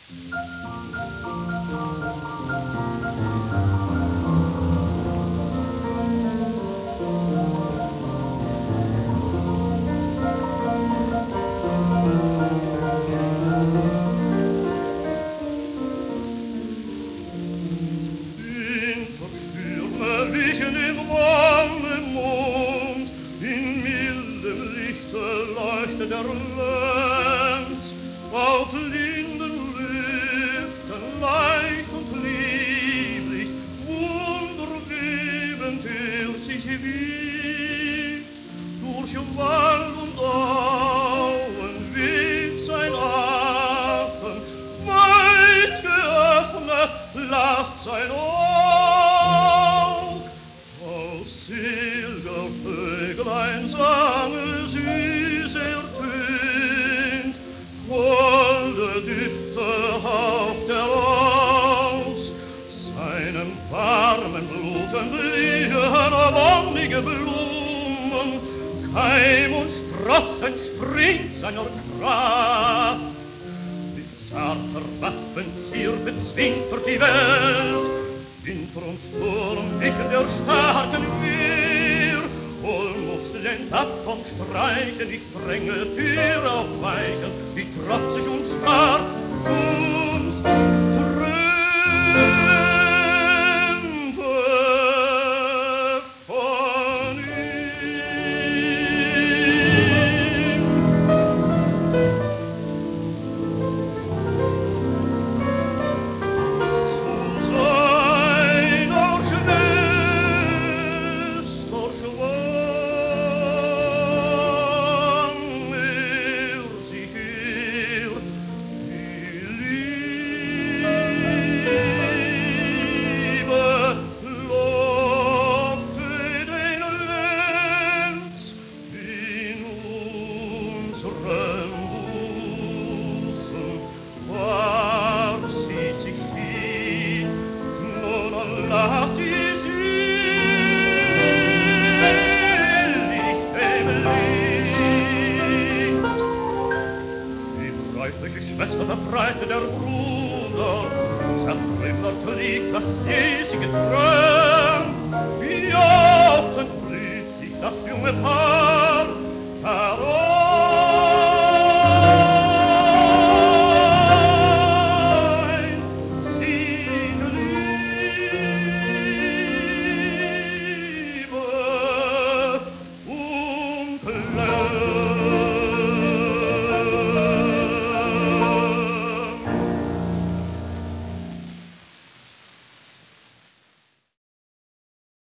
Der Lenz auf linden Lüften leicht und lieblich, wundergebend sich wiegt. Durch Wald und Auen weht sein Atem, weit geöffnet lacht sein Aug. Aus seliger Vöglein sange süß ertönt, holde Düfte haucht aus. Seinem warmen Bluten blühen wonnige Blumen, Keim und Sprossen springt seiner Kraft. Mit zarter Waffenzier bezwingt durch die Welt, Winter und Sturm wichen der starken Wehr. Wohl muss den Tapfern streichen, die strenge Tür aufweichen, wie trotzig und stark uns trennte von ihm. Zu seiner Schwester schwang sich die Liebe lockte den Lenz in unseren Busen, war sie sich viel, nun lacht sie selig im Licht. Die bräutliche Schwester befreite der Bruder, zertrümmert liegt das jesige Träum, wie oft blüht sich das junge Paar.